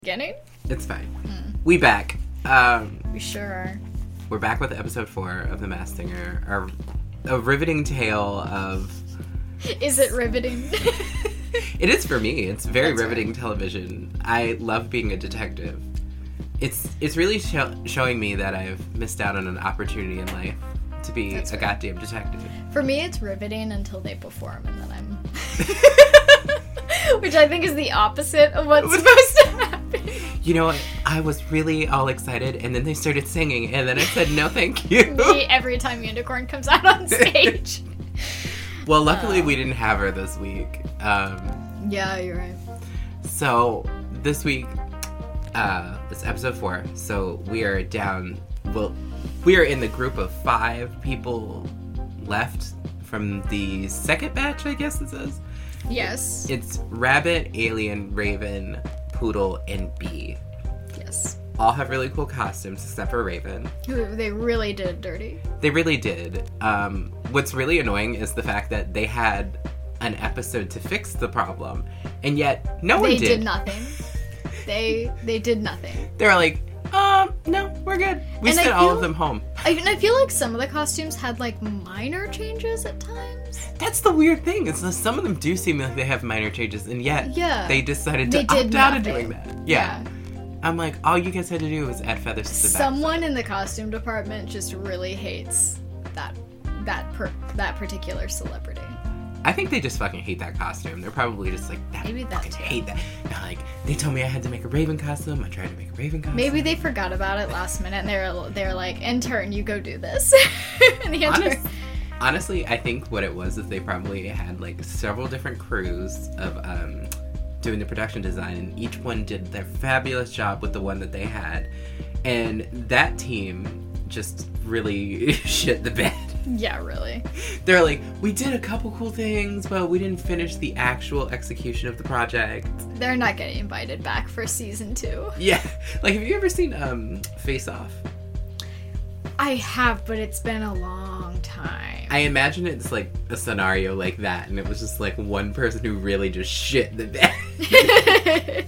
Beginning? It's fine. We back. We sure are. We're back with episode 4 of The Masked Singer. A riveting tale of... Is it riveting? It is for me. It's very That's riveting television. I love being a detective. It's really showing me that I've missed out on an opportunity in life to be a goddamn detective. For me, it's riveting until they perform, and then I'm... Which I think is the opposite of what's supposed to happen. You know what? I was really all excited, and then they started singing, and then I said, no thank you. Me, every time Unicorn comes out on stage. Well, luckily we didn't have her this week. Yeah, you're right. So, this week, it's episode 4, so we are down, we are in the group of 5 people left from the second batch, I guess it says. Yes. It's Rabbit, Alien, Raven, Poodle, and Bee. Yes. All have really cool costumes, except for Raven. They really did it dirty. They really did. What's really annoying is the fact that they had an episode to fix the problem, and yet no one did. They did nothing. They did nothing. They were like, no, we're good. We sent all of them home. I feel like some of the costumes had, like, minor changes at times. That's the weird thing, is that some of them do seem like they have minor changes, and yet they decided to opt out of doing that. Yeah. I'm like, all you guys had to do was add feathers to the back. Someone in the costume department just really hates that particular celebrity. I think they just fucking hate that costume. They're probably just like, maybe that too. Hate that. Now, like, they told me I had to make a Raven costume. I tried to make a Raven costume. Maybe they forgot about it last minute, and they're like, intern, you go do this. And the intern... Honestly, I think what it was is they probably had like several different crews of doing the production design, and each one did their fabulous job with the one that they had, and that team just really shit the bed. Yeah, really. They're like, we did a couple cool things, but we didn't finish the actual execution of the project. They're not getting invited back for season 2. Yeah. Like, have you ever seen Face Off? I have, but it's been a long time. I imagine it's like a scenario like that, and it was just like one person who really just shit the bed.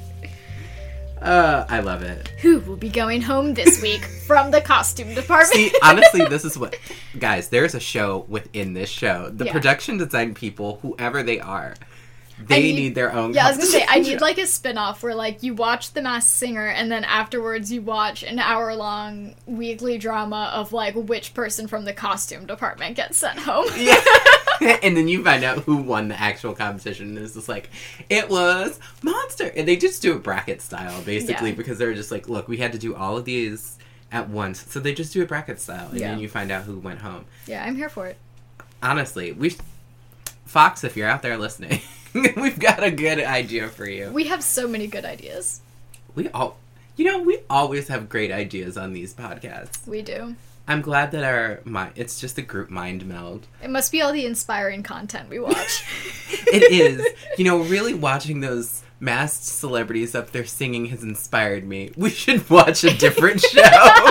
I love it. Who will be going home this week from the costume department? See, honestly, this is what... Guys, there's a show within this show. The production design people, whoever they are, they need their own... Yeah, I was gonna say, I need like a spin-off where like you watch The Masked Singer and then afterwards you watch an hour-long weekly drama of like which person from the costume department gets sent home. Yeah. And then you find out who won the actual competition, and it's just like, it was Monster! And they just do it bracket style, basically, because they're just like, look, we had to do all of these at once, so they just do it bracket style, and then you find out who went home. Yeah, I'm here for it. Honestly, Fox, if you're out there listening, we've got a good idea for you. We have so many good ideas. We always have great ideas on these podcasts. We do. I'm glad that it's just a group mind meld. It must be all the inspiring content we watch. It is. Really watching those masked celebrities up there singing has inspired me. We should watch a different show.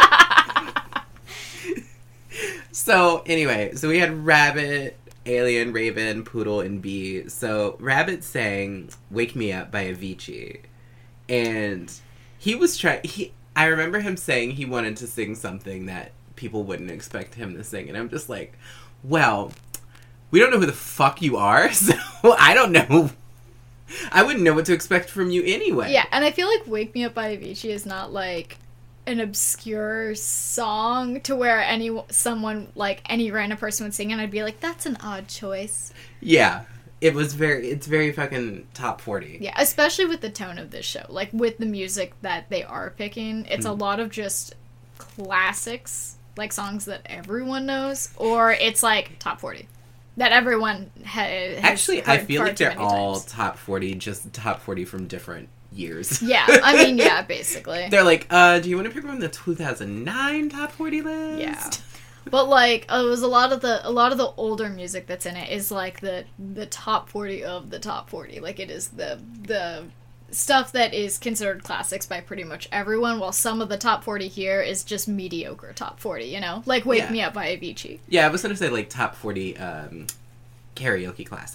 So, anyway, we had Rabbit, Alien, Raven, Poodle, and Bee. So, Rabbit sang Wake Me Up by Avicii. And he was I remember him saying he wanted to sing something that people wouldn't expect him to sing, and I'm just like, well, we don't know who the fuck you are, so I don't know. I wouldn't know what to expect from you anyway. Yeah, and I feel like Wake Me Up by Avicii is not like an obscure song to where any random person would sing, and I'd be like, that's an odd choice. Yeah, it's very fucking top 40. Yeah, especially with the tone of this show. Like, with the music that they are picking, it's a lot of just classics, like songs that everyone knows, or it's like top 40 that everyone has actually heard I feel like they're all times. top 40, just top 40 from different years. Yeah, I mean, yeah, basically. They're like, do you want to pick from the 2009 top 40 list? Yeah. But like, it was a lot of the older music that's in it is like the top 40 of the top 40. Like, it is the stuff that is considered classics by pretty much everyone, while some of the top 40 here is just mediocre top 40, Like Wake Me Up by Avicii. Yeah, I was going to say, like, top 40 karaoke classics.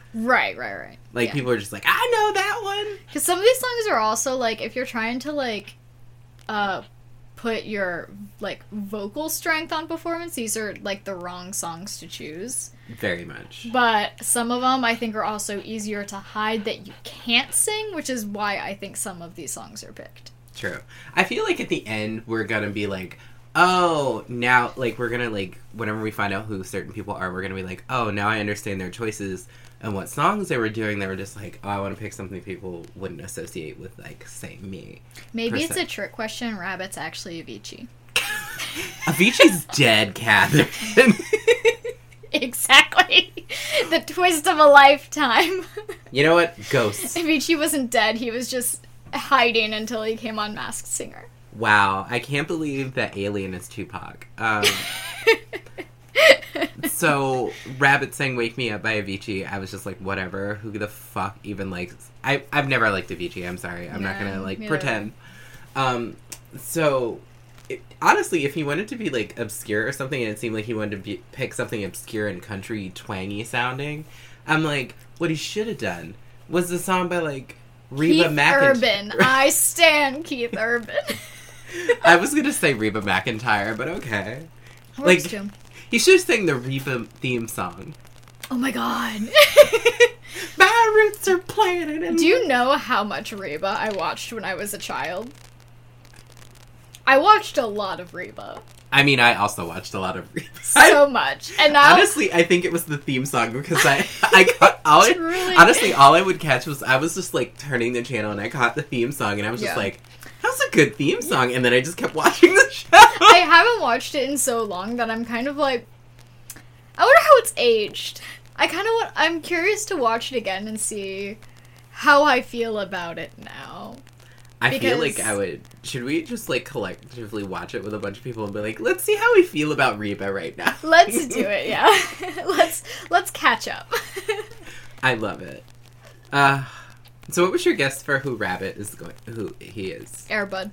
Right. Like, Yeah. people are just like, I know that one! Because some of these songs are also, like, if you're trying to, like, put your, like, vocal strength on performance, these are, like, the wrong songs to choose. Very much. But some of them, I think, are also easier to hide that you can't sing, which is why I think some of these songs are picked. True. I feel like at the end, we're gonna be like, oh, now, like, we're gonna, like, whenever we find out who certain people are, we're gonna be like, oh, now I understand their choices and what songs they were doing. They were just like, oh, I want to pick something people wouldn't associate with, like, say, me. Maybe it's a trick question. Rabbit's actually Avicii. Avicii's dead, Catherine. Exactly. The twist of a lifetime. You know what? Ghosts. Avicii wasn't dead. He was just hiding until he came on Masked Singer. Wow. I can't believe that Alien is Tupac. So, Rabbit sang Wake Me Up by Avicii. I was just like, whatever. Who the fuck even likes... I've never liked Avicii. I'm sorry. I'm not gonna, like, pretend. So... honestly, if he wanted to be, like, obscure or something, and it seemed like he wanted to pick something obscure and country twangy sounding, I'm like, what he should have done was the song by, like, Reba McEntire. Keith Urban. I stan Keith Urban. I was gonna say Reba McEntire, but okay. Works Like, too. he should have sang the Reba theme song. Oh my god. My roots are planted in... Do you know how much Reba I watched when I was a child? I watched a lot of Reba. I mean, I also watched a lot of Reba. So much. And now... Honestly, I think it was the theme song because I caught... Honestly, all I would catch was... I was just, like, turning the channel and I caught the theme song and I was just like, that was a good theme song. And then I just kept watching the show. I haven't watched it in so long that I'm kind of like... I wonder how it's aged. I'm curious to watch it again and see how I feel about it now. I feel like I would... Should we just, like, collectively watch it with a bunch of people and be like, let's see how we feel about Reba right now? Let's do it, yeah. Let's catch up. I love it. So what was your guess for who Rabbit is who he is? Air Bud.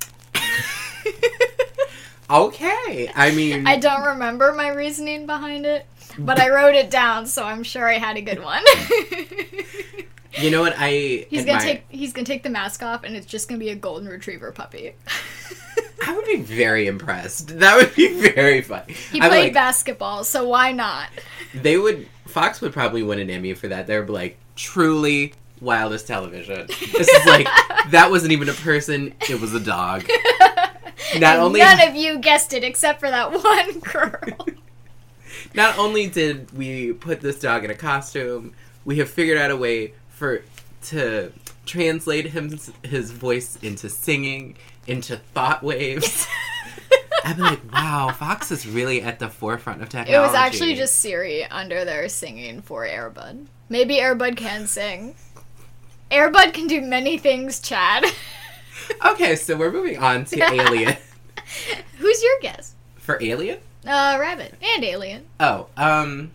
Okay. I mean... I don't remember my reasoning behind it, but I wrote it down, so I'm sure I had a good one. You know what? He's gonna take the mask off, and it's just gonna be a golden retriever puppy. I would be very impressed. That would be very fun. He played basketball, so why not? Fox would probably win an Emmy for that. They would be like, truly wildest television. This is like, that wasn't even a person, it was a dog. None of you guessed it, except for that one girl. Not only did we put this dog in a costume, we have figured out a way to translate his voice into singing, into thought waves. I'd be like, wow, Fox is really at the forefront of technology. It was actually just Siri under there singing for Air Bud. Maybe Air Bud can sing. Air Bud can do many things, Chad. Okay, so we're moving on to Alien. Who's your guess? For Alien? Rabbit. And Alien. Oh, I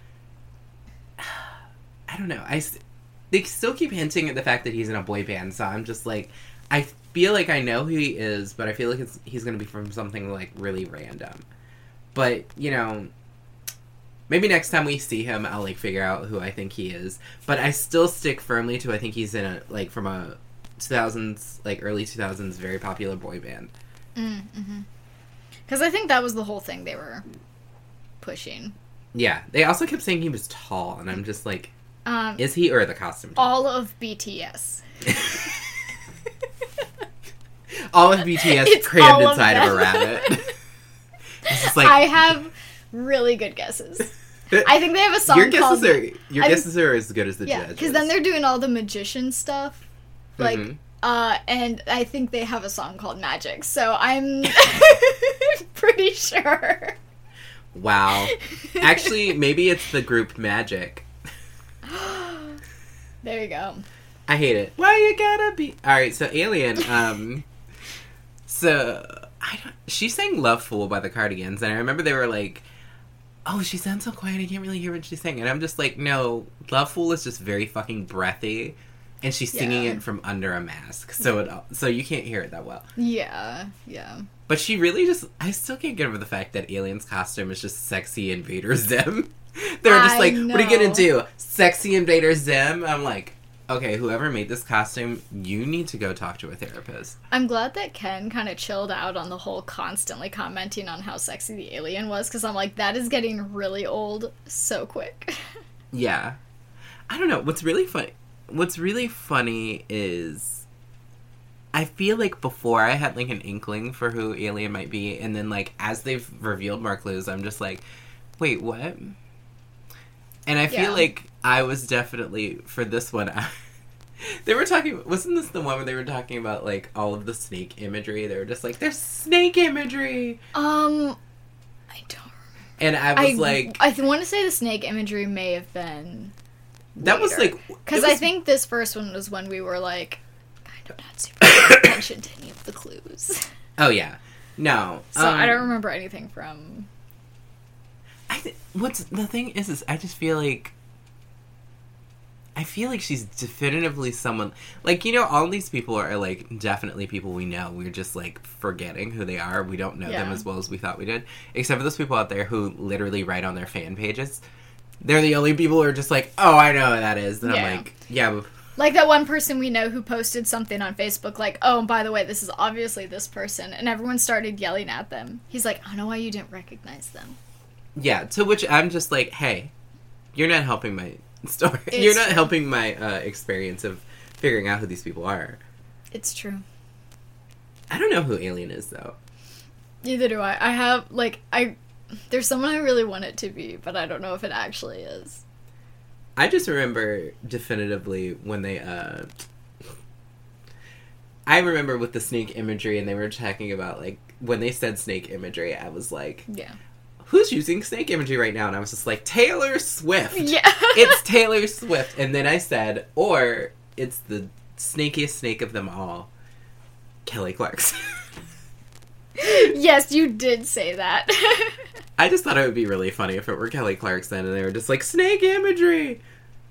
don't know. They still keep hinting at the fact that he's in a boy band, so I'm just like, I feel like I know who he is, but I feel like he's going to be from something, like, really random. But, you know, maybe next time we see him, I'll, like, figure out who I think he is. But I still stick firmly to I think he's in from a 2000s, like, early 2000s very popular boy band. Mm-hmm. Because I think that was the whole thing they were pushing. Yeah. They also kept saying he was tall, and I'm just like... is he or the costume? All of BTS. All of BTS crammed inside of a rabbit. It's like, I have really good guesses. I think they have a song your called... Your guesses are as good as the judges. Because then they're doing all the magician stuff. Like, and I think they have a song called Magic. So I'm pretty sure. Wow. Actually, maybe it's the group Magic. There you go. I hate it. Why you gotta be... Alright, so Alien, she sang Love Fool by the Cardigans, and I remember they were like, oh, she sounds so quiet, I can't really hear what she's saying. And I'm just like, no, Love Fool is just very fucking breathy, and she's singing it from under a mask, so you can't hear it that well. Yeah. But she really just... I still can't get over the fact that Alien's costume is just sexy Invader Zim. They were just like, I what are you gonna know. do? Sexy Invader Zim? I'm like, okay, whoever made this costume, you need to go talk to a therapist. I'm glad that Ken kind of chilled out on the whole constantly commenting on how sexy the alien was, because I'm like, that is getting really old so quick. Yeah. I don't know. What's really funny is I feel like before I had like an inkling for who Alien might be, and then like as they've revealed more clues, I'm just like, wait, what? And I feel Yeah. like I was definitely, for this one, they were talking, wasn't this the one where they were talking about like all of the snake imagery? They were just like, there's snake imagery! I don't And I was like, I want to say the snake imagery may have been that was like, because it was- I think this first one was when we were like kind of not super paying attention to any of the clues. oh yeah. No. So I don't remember anything from. What's the thing is I just feel like she's definitively someone, like, you know, all these people are like definitely people we know. We're just like forgetting who they are. We don't know them Yeah. as well as we thought we did, except for those people out there who literally write on their fan pages. They're the only people who are just like, oh, I know who that is. And Yeah. I'm like, yeah. Like that one person we know who posted something on Facebook like, oh, and by the way, this is obviously this person. And everyone started yelling at them. He's like, I don't know why you didn't recognize them. Yeah, to which I'm just like, hey, you're not helping my story. It's You're not true. helping my experience of figuring out who these people are. It's true. I don't know who Alien is, though. Neither do I. I have, like, there's someone I really want it to be, but I don't know if it actually is. I just remember definitively when they, I remember with the snake imagery, and they were talking about, like, when they said snake imagery, I was like, Yeah. who's using snake imagery right now? And I was just like, Taylor Swift! Yeah. It's Taylor Swift! And then I said, or it's the snakiest snake of them all, Kelly Clarkson. Yes, you did say that. I just thought it would be really funny if it were Kelly Clarkson and they were just like, snake imagery!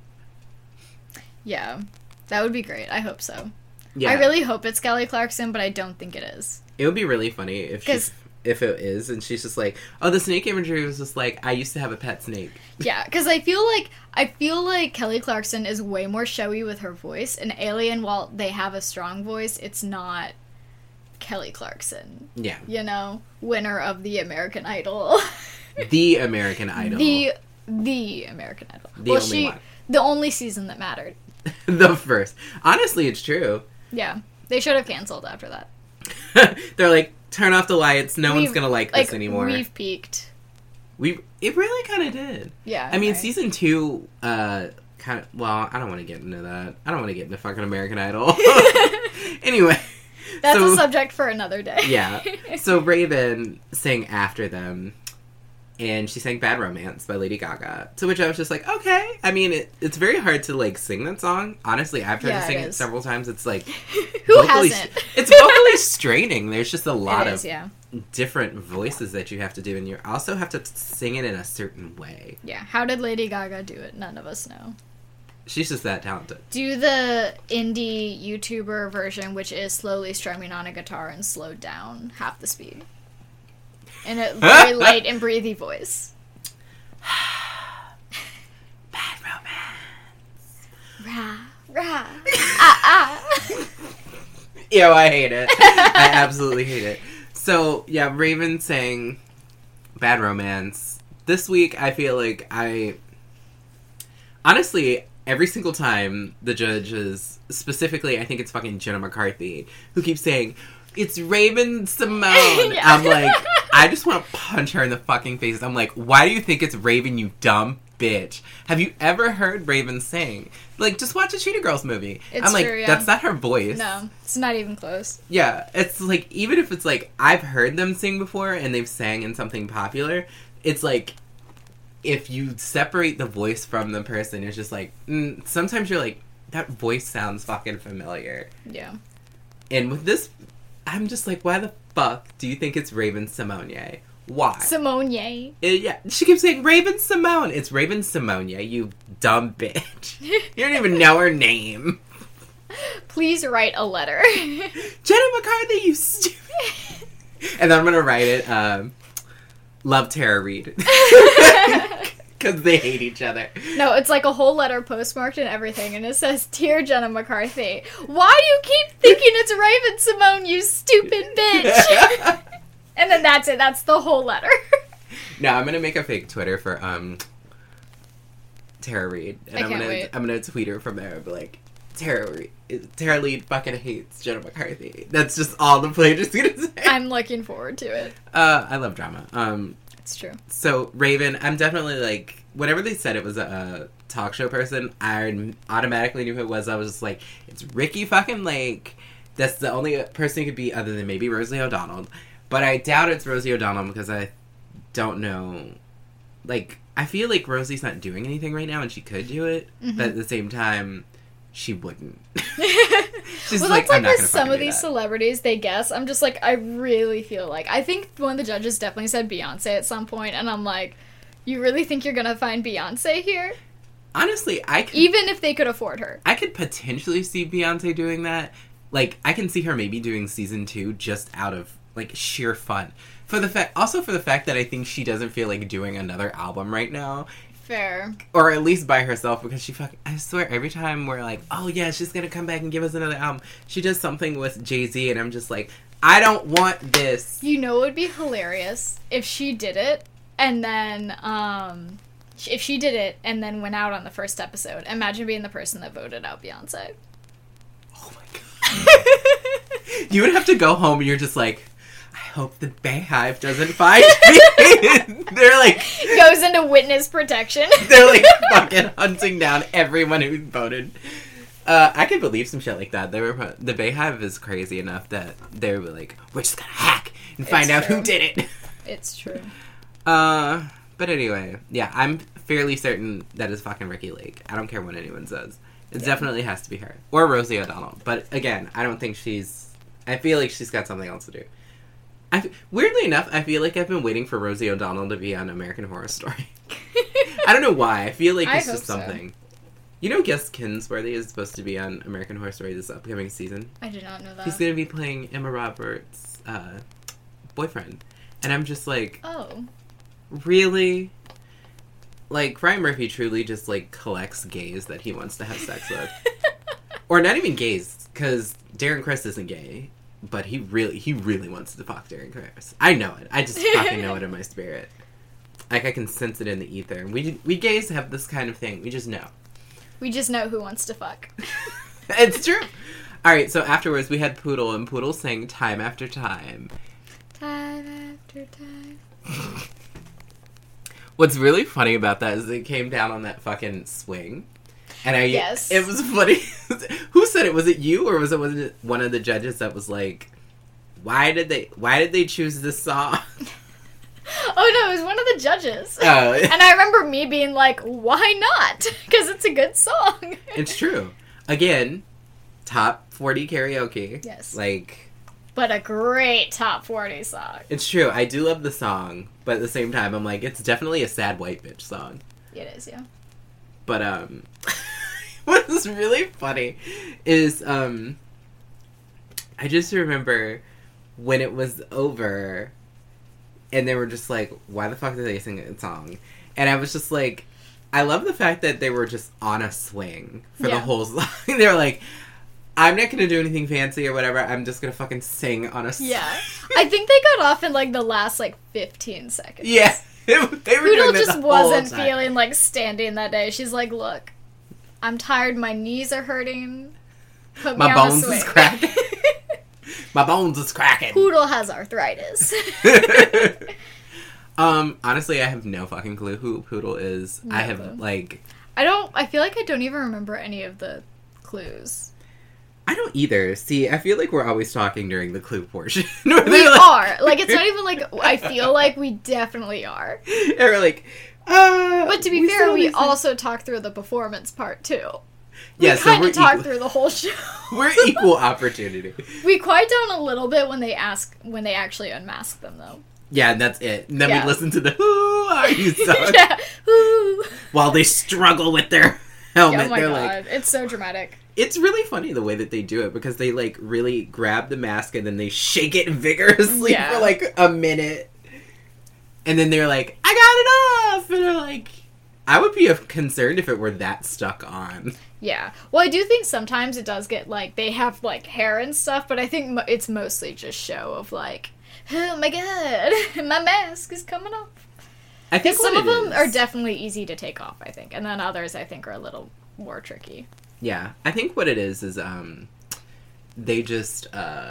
Yeah. That would be great. I hope so. Yeah. I really hope it's Kelly Clarkson, but I don't think it is. It would be really funny if if it is, and she's just like, oh, the snake imagery was just like, I used to have a pet snake. Yeah, because I feel like Kelly Clarkson is way more showy with her voice, and Alien, while they have a strong voice, it's not Kelly Clarkson. Yeah. You know? Winner of the American Idol. The American Idol. The American Idol. The only one. The only season that mattered. The first. Honestly, it's true. Yeah. They should have canceled after that. They're like, turn off the lights, no one's We've- gonna like this anymore. We've peaked. It really kind of did. Yeah. I mean, right. season 2, kind of, well, I don't want to get into that. I don't want to get into fucking American Idol. Anyway. That's so, a subject for another day. Yeah. So Raven sang after them, and she sang Bad Romance by Lady Gaga. To which I was just like, okay. I mean, it's very hard to, like, sing that song. Honestly, I've tried Yeah, to sing it it is. several times. It's, like... Who hasn't? It's vocally straining. There's just a lot It is, of yeah. different voices that you have to do, and you also have to sing it in a certain way. Yeah. How did Lady Gaga do it? None of us know. She's just that talented. Do the indie YouTuber version, which is slowly strumming on a guitar and slowed down half the speed. In a very light and breathy voice. Bad Romance. Rah, rah, ah, ah. Ew, I hate it. I absolutely hate it. So, yeah, Raven sang Bad Romance. This week, I feel like honestly, every single time the judges, specifically, I think it's fucking Jenna McCarthy, who keeps saying, it's Raven Simone. Yeah. I'm like, I just want to punch her in the fucking face. I'm like, why do you think it's Raven, you dumb bitch? Have you ever heard Raven sing? Like, just watch a Cheetah Girls movie. It's I'm like, true, yeah. that's not her voice. No, it's not even close. Yeah, it's like, even if it's like, I've heard them sing before and they've sang in something popular, it's like, if you separate the voice from the person, it's just like, sometimes you're like, that voice sounds fucking familiar. Yeah. And with this, I'm just like, why the fuck do you think it's Raven Simone? Why? Simone Ye. Yeah, she keeps saying Raven Simone. It's Raven Simone, you dumb bitch. You don't even know her name. Please write a letter. Jenna McCarthy, you stupid. And then I'm gonna write it, Love Tara Reid. Because they hate each other. No, it's like a whole letter postmarked and everything, and it says, "Dear Jenna McCarthy, why do you keep thinking it's Raven Simone, you stupid bitch?" And then that's it. That's the whole letter. No, I'm gonna make a fake Twitter for Tara Reid, and I'm gonna tweet her from there and be like, Tara Reid fucking hates Jenna McCarthy. That's just all the players is gonna say. I'm looking forward to it. I love drama. It's true. So Raven, I'm definitely like, whenever they said it was a talk show person, I automatically knew who it was. I was just like, it's Ricky fucking Lake. That's the only person it could be, other than maybe Rosie O'Donnell. But I doubt it's Rosie O'Donnell because I don't know. Like, I feel like Rosie's not doing anything right now, and she could do it, but at the same time, she wouldn't. She's well, that's like with some of these celebrities, they guess. I'm just like, I really feel like, I think one of the judges definitely said Beyonce at some point, and I'm like, you really think you're gonna find Beyonce here? Honestly, even if they could afford her. I could potentially see Beyonce doing that. Like, I can see her maybe doing season 2 just out of, like, sheer fun. Also for the fact that I think she doesn't feel like doing another album right now. Fair. Or at least by herself, because I swear, every time we're like, oh yeah, she's gonna come back and give us another album, she does something with Jay-Z, and I'm just like, I don't want this. You know, it would be hilarious if she did it, and then, if she did it, and then went out on the first episode. Imagine being the person that voted out Beyonce. Oh my god. You would have to go home, and you're just like, I hope the Bayhive doesn't find me. They're like... Goes into witness protection. They're like fucking hunting down everyone who voted. I could believe some shit like that. The Bayhive is crazy enough that they were like, we're just gonna hack and find out who did it. It's true. But anyway, yeah, I'm fairly certain that it's fucking Ricky Lake. I don't care what anyone says. It definitely has to be her. Or Rosie O'Donnell. But again, I don't think I feel like she's got something else to do. Weirdly enough, I feel like I've been waiting for Rosie O'Donnell to be on American Horror Story. I don't know why. I feel like it's just something. So. You know Gus Kingsworthy is supposed to be on American Horror Story this upcoming season? I did not know that. He's going to be playing Emma Roberts' boyfriend. And I'm just like... Oh. Really? Like, Ryan Murphy truly just, like, collects gays that he wants to have sex with. Or not even gays, because Darren Criss isn't gay. But he really wants to fuck Darren Criss. I know it. I just fucking know it in my spirit. Like, I can sense it in the ether. We gays have this kind of thing. We just know. We just know who wants to fuck. It's true. Alright, so afterwards we had Poodle, and Poodle sang Time After Time. Time after time. What's really funny about that is it came down on that fucking swing. And yes. It was funny. Who said it? Was it you, or was it one of the judges that was like, why did they choose this song? Oh no, it was one of the judges. Oh. And I remember me being like, why not? Because it's a good song. It's true. Again, top 40 karaoke. Yes. Like, but a great top 40 song. It's true. I do love the song, but at the same time, I'm like, it's definitely a sad white bitch song. It is, yeah. But, what is really funny is, I just remember when it was over, and they were just like, why the fuck did they sing a song? And I was just like, I love the fact that they were just on a swing for the whole song. They were like, I'm not gonna do anything fancy or whatever, I'm just gonna fucking sing on a swing. Yeah. I think they got off in, like, the last, 15 seconds. Yeah. They were Poodle doing that just wasn't feeling like standing that day. She's like, look, I'm tired, my knees are hurting. Put me my on bones a swing. is cracking. My bones is cracking. Poodle has arthritis. Honestly, I have no fucking clue who Poodle is. No I have clue. I feel like I don't even remember any of the clues. I don't either. See, I feel like we're always talking during the clue portion. We are. Like, it's not even like, I feel like we definitely are. And we're like, but to be fair, we also talk through the performance part, too. Yeah, we kind of talk through the whole show. We're equal opportunity. We quiet down a little bit when they actually unmask them, though. Yeah, and that's it. And then we listen to the Who Are You song. Yeah. Who? While they struggle with their helmet. Oh my They're god, like, it's so dramatic. It's really funny the way that they do it, because they, really grab the mask and then they shake it vigorously for, a minute. And then they're like, I got it off! And they're like, I would be concerned if it were that stuck on. Yeah. Well, I do think sometimes it does get, like, they have, like, hair and stuff, but I think it's mostly just show of, like, oh my god, my mask is coming off. I think some of them are definitely easy to take off, I think, and then others I think are a little more tricky. Yeah. I think what it is they just,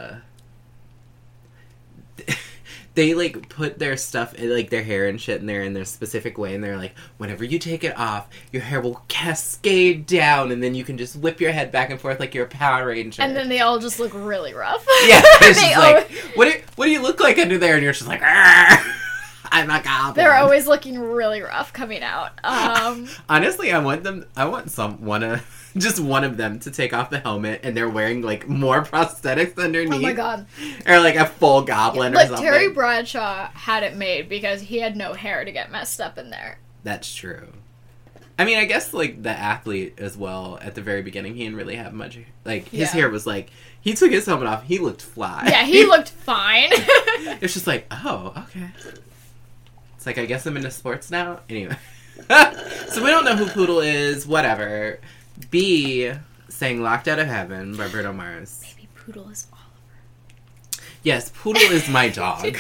they, like, put their stuff, like, their hair and shit in there in their specific way, and they're like, whenever you take it off, your hair will cascade down, and then you can just whip your head back and forth like you're a Power Ranger. And then they all just look really rough. Yeah, it's just like, what do you look like under there? And you're just like, I'm a goblin. They're always looking really rough coming out. Honestly, I want just one of them to take off the helmet and they're wearing, like, more prosthetics underneath. Oh my god. Or, like, a full goblin or something. Terry Bradshaw had it made because he had no hair to get messed up in there. That's true. I mean, I guess, like, the athlete as well, at the very beginning, he didn't really have much, like, his hair was, like, he took his helmet off, he looked fly. Yeah, he looked fine. It's just like, oh, okay. It's like, I guess I'm into sports now? Anyway. So we don't know who Poodle is, whatever. B sang Locked Out of Heaven by Bruno Mars. Maybe Poodle is Oliver. Yes, Poodle is my dog.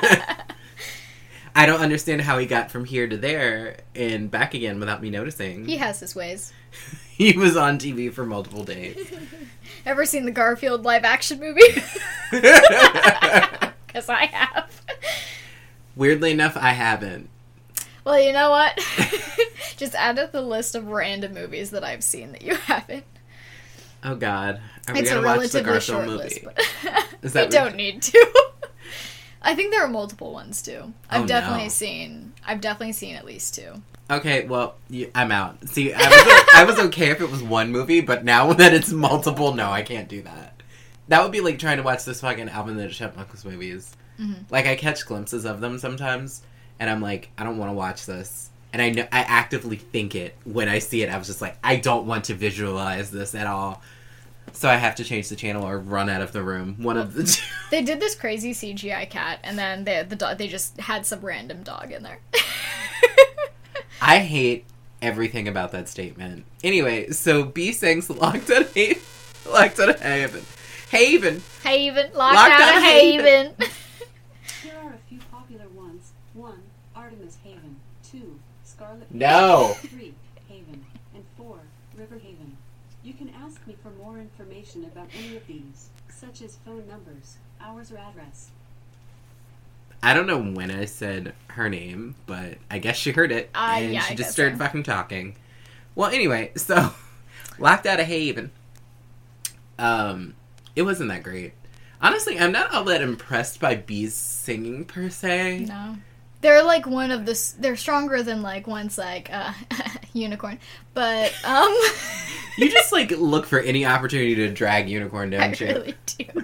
I don't understand how he got from here to there and back again without me noticing. He has his ways. He was on TV for multiple days. Ever seen the Garfield live action movie? Because I have. Weirdly enough, I haven't. Well, you know what? Just add it to the list of random movies that I've seen that you haven't. Oh God, are we it's gonna a watch the relatively Garfield short movie? list, but We don't need to. I think there are multiple ones too. I've definitely seen at least 2. Okay, well, I'm out. See, I was okay if it was one movie, but now that it's multiple, no, I can't do that. That would be like trying to watch this fucking Alvin and the Chipmunks movies. Mm-hmm. Like, I catch glimpses of them sometimes, and I'm like, I don't want to watch this. And I actively think it when I see it. I was just like, I don't want to visualize this at all. So I have to change the channel or run out of the room. One of the two. They did this crazy CGI cat, and then they just had some random dog in there. I hate everything about that statement. Anyway, so B sings Locked Out of Haven. Locked Out of Haven. Haven. Locked out of Haven. Here are a few popular ones. 1. Artemis Haven. 2. Scarlet No. 3. Haven. And 4. River Haven. You can ask me for more information about any of these, such as phone numbers, hours, or address. I don't know when I said her name, but I guess she heard it, and she just started fucking talking. Well, anyway, so, Locked Out of Haven. It wasn't that great. Honestly, I'm not all that impressed by B's singing, per se. No. They're, like, they're stronger than, like, ones like, Unicorn. But, You just, like, look for any opportunity to drag Unicorn, don't you? I really do.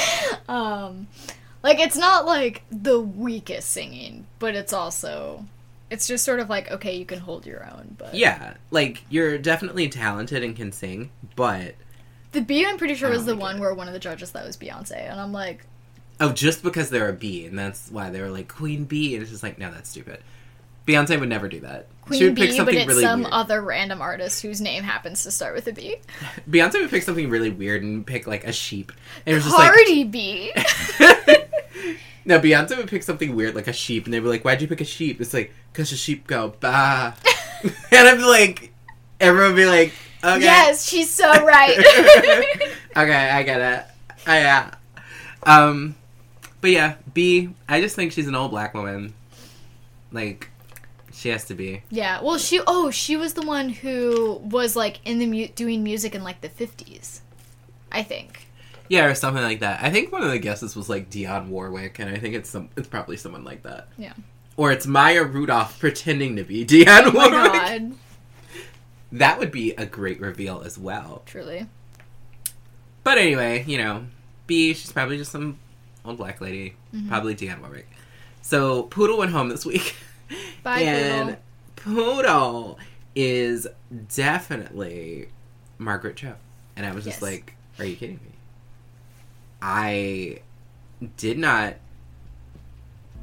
Like, it's not, like, the weakest singing, but it's also... It's just sort of like, okay, you can hold your own, but... Yeah, like, you're definitely talented and can sing, but... The B, I'm pretty sure, was the one where one of the judges thought was Beyonce, and I'm like... Oh, just because they're a B, and that's why they were like, Queen B, and it's just like, no, that's stupid. Beyonce would never do that. Queen she would B, pick something but it's really some weird. other random artist whose name happens to start with a B. Beyonce would pick something really weird and pick, like, a sheep. And it was just Cardi B! No, Beyonce would pick something weird, like a sheep, and they'd be like, why'd you pick a sheep? It's like, because the sheep go, bah. And I'd be like, everyone would be like, okay. Yes, she's so right. Okay, I get it. Yeah. But yeah, B, I just think she's an old black woman. Like, she has to be. Yeah, well, she was the one who was, like, in the doing music in, like, the 50s. I think. Yeah, or something like that. I think one of the guesses was, like, Dionne Warwick, and I think it's probably someone like that. Yeah. Or it's Maya Rudolph pretending to be Dionne Warwick. Oh my god. That would be a great reveal as well. Truly. But anyway, you know, B, she's probably just some old black lady. Mm-hmm. Probably Dionne Warwick. So, Poodle went home this week. Bye, and Poodle is definitely Margaret Cho. And I was just like, are you kidding me? I did not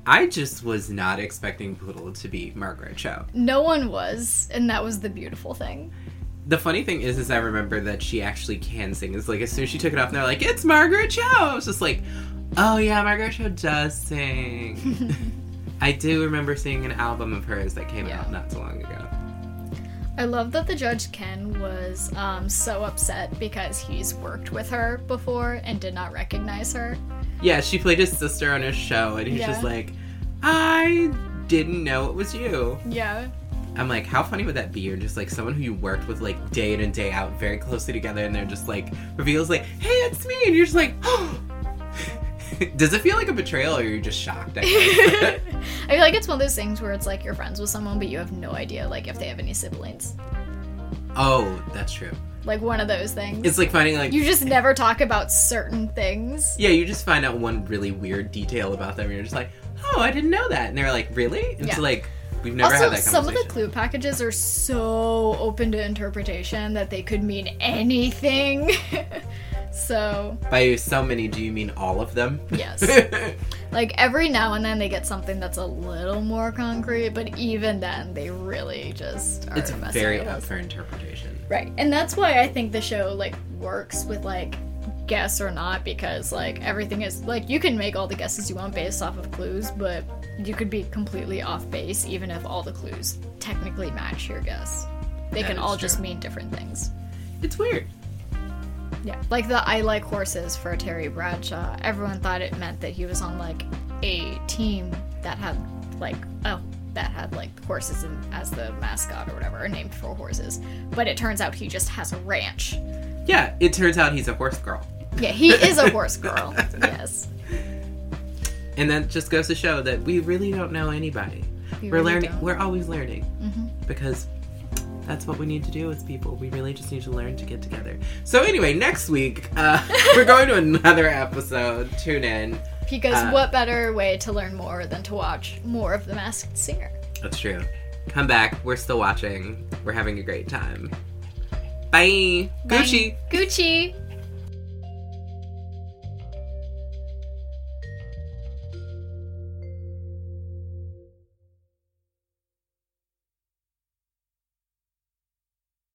I just was not expecting Poodle to be Margaret Cho. No one was, and that was the beautiful thing. The funny thing is I remember that she actually can sing. It's like, as soon as she took it off, and they're like, it's Margaret Cho! I was just like, oh yeah, Margaret Cho does sing. I do remember seeing an album of hers that came out not so long ago. I love that the judge, Ken, was so upset because he's worked with her before and did not recognize her. Yeah, she played his sister on his show, and he's just like, I didn't know it was you. Yeah. I'm like, how funny would that be? You're just like someone who you worked with like day in and day out very closely together, and they're just like, reveals like, hey, it's me, and you're just like, oh. Does it feel like a betrayal, or are you just shocked? I feel like it's one of those things where it's like you're friends with someone, but you have no idea like if they have any siblings. Oh, that's true. Like one of those things. It's like finding like... You just never talk about certain things. Yeah, you just find out one really weird detail about them, and you're just like, oh, I didn't know that. And they're like, really? It's like, we've never had that conversation. Some of the clue packages are so open to interpretation that they could mean anything. So... By so many, do you mean all of them? Yes. Like, every now and then they get something that's a little more concrete, but even then, they really just are It's very up for interpretation. Right. And that's why I think the show, like, works with, like, guess or not, because, like, everything is... Like, you can make all the guesses you want based off of clues, but you could be completely off base even if all the clues technically match your guess. They can all just mean different things. It's weird. Yeah, like the I Like Horses for Terry Bradshaw. Everyone thought it meant that he was on, like, a team that had, like, horses as the mascot or whatever, or named for horses. But it turns out he just has a ranch. Yeah, it turns out he's a horse girl. Yeah, he is a horse girl. Yes. And that just goes to show that we really don't know anybody. We're really learning. don't. We're always learning. Mm-hmm. Because... that's what we need to do as people. We really just need to learn to get together. So anyway, next week, we're going to another episode. Tune in. Because what better way to learn more than to watch more of The Masked Singer? That's true. Come back. We're still watching. We're having a great time. Bye. Bye. Gucci. Gucci.